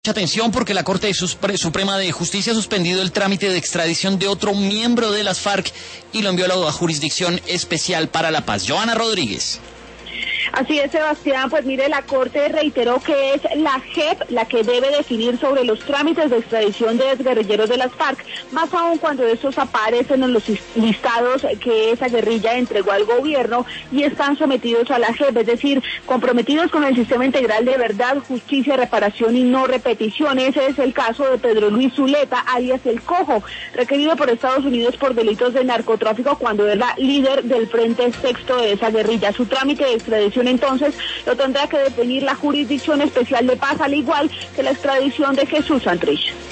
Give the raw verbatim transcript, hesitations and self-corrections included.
Atención porque la Corte Suprema de Justicia ha suspendido el trámite de extradición de otro miembro de las FARC y lo envió a la Jurisdicción Especial para la Paz. Joana Rodríguez. Así es, Sebastián, pues mire, la Corte reiteró que es la J E P la que debe definir sobre los trámites de extradición de exguerrilleros de las FARC, más aún cuando estos aparecen en los listados que esa guerrilla entregó al gobierno y están sometidos a la J E P, es decir, comprometidos con el sistema integral de verdad, justicia, reparación y no repetición. Ese es el caso de Pedro Luis Zuleta, alias El Cojo, requerido por Estados Unidos por delitos de narcotráfico cuando era líder del Frente Sexto de esa guerrilla. Su trámite de extradición entonces lo tendrá que definir la Jurisdicción Especial de Paz, al igual que la extradición de Jesús Santrich.